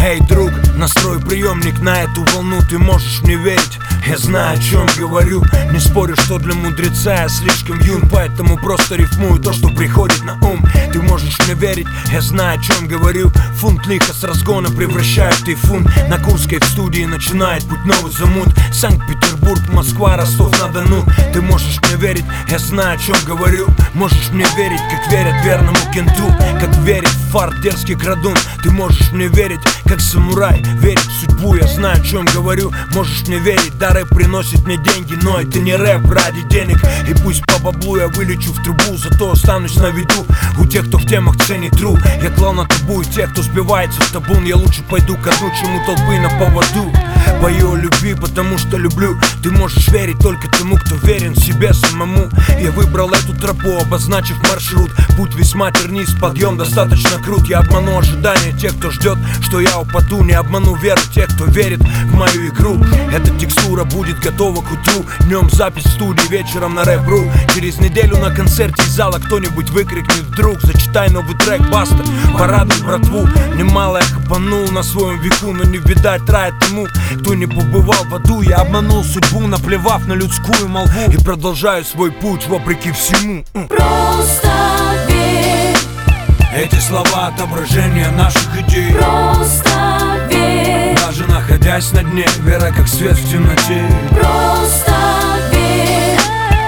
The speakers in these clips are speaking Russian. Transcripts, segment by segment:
Эй, друг, настрой приемник на эту волну, ты можешь мне верить. Я знаю, о чем говорю. Не спорю, что для мудреца я слишком юн, поэтому просто рифмую то, что приходит на ум. Ты можешь мне верить, я знаю, о чем говорю. Фунт лиха с разгона превращает в тайфун. На Курской в студии начинает путь новый замут. Санкт-Петербург, Москва, Ростов-на-Дону. Ты можешь мне верить, я знаю, о чем говорю. Можешь мне верить, как верят верному кенту, как верит в фарт дерзкий крадун. Ты можешь мне верить, как самурай верит в судьбу. Я знаю, о чем говорю. Можешь мне верить, да, рэп приносит мне деньги, но это не рэп ради денег. И пусть по баблу я вылечу в трубу, зато останусь на виду у тех, кто в темах ценит тру. Я клал на табу и тех, кто сбивается в табун. Я лучше пойду ко дну, чем у толпы на поводу. Пою о любви, потому что люблю. Ты можешь верить только тому, кто верен себе самому. Я выбрал эту тропу, обозначив маршрут. Путь весьма тернист, подъем достаточно крут. Я обману ожидания тех, кто ждет, что я упаду. Не обману веру тех, кто верит в мою игру. Эта текстура будет готова к утру. Днем запись в студии, вечером на рэп.ру. Через неделю на концерте из зала кто-нибудь выкрикнет вдруг: зачитай новый трек, баста, порадуй братву. Немало я хапанул на своем веку, но не видать рая тому, кто не побывал в аду. Я обманул судьбу, наплевав на людскую молву, и продолжаю свой путь вопреки всему. Просто верь. Эти слова отображение наших идей. Просто верь. Даже находясь на дне, вера как свет в темноте. Просто верь.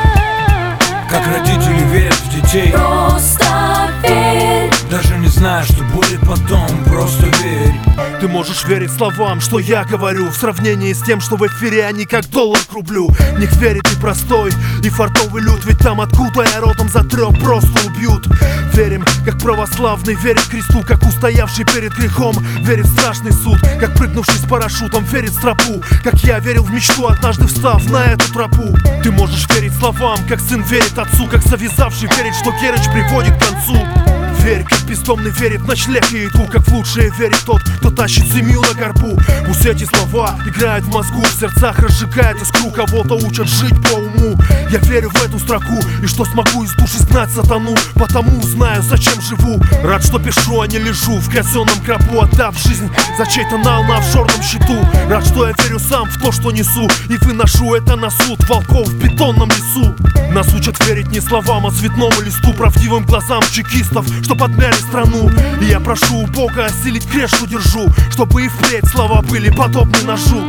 Как родители верят в детей. Просто верь. Даже не зная, что будет потом, просто верь. Ты можешь верить словам, что я говорю, в сравнении с тем, что в эфире они как доллар к рублю. В них верит и простой, и фартовый люд, ведь там, откуда я родом, затрёп просто убьют. Верим, как православный верит кресту, как устоявший перед грехом верит в страшный суд, как прыгнувший с парашютом верит в тропу, как я верил в мечту, однажды встав на эту тропу. Ты можешь верить словам, как сын верит отцу, как завязавший верит, что Керыч приводит к концу. Верь, как бездомный верит в ночлег и еду, как в лучшее верит тот, кто тащит семью на горбу. Пусть эти слова играют в мозгу, в сердцах разжигает искру, кого-то учат жить по уму. Я верю в эту строку и что смогу из души знать сатану, потому знаю, зачем живу. Рад, что пишу, а не лежу в казенном гробу, отдав жизнь за чей-то нал на офшорном счету. Рад, что я верю сам в то, что несу, и выношу это на суд волков в бетонном лесу. Нас учат верить не словам, а цветному листу, правдивым глазам чекистов, что подмяли страну. И я прошу у Бога осилить крест, что держу, чтобы и впредь слова были подобны ножу.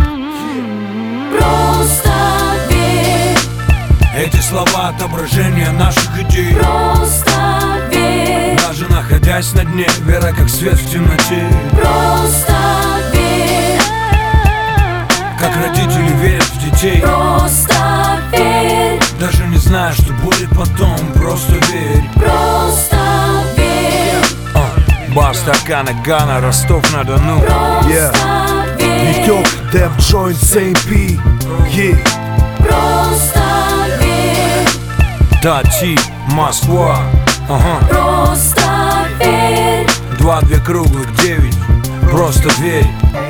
Просто верь. Эти слова отображение наших идей. Просто верь. Даже находясь на дне, вера как свет в темноте. Просто верь. Как родители верят в детей. Просто верь. Даже не зная, что будет потом, просто верь. Просто верь. Бар стакана Гана, Ростов-на-Дону. Просто верь. Витек, Dev Joint, CMP, yeah. Просто верь. Тати, Москва. Просто верь. 2 круглых 9. Просто верь.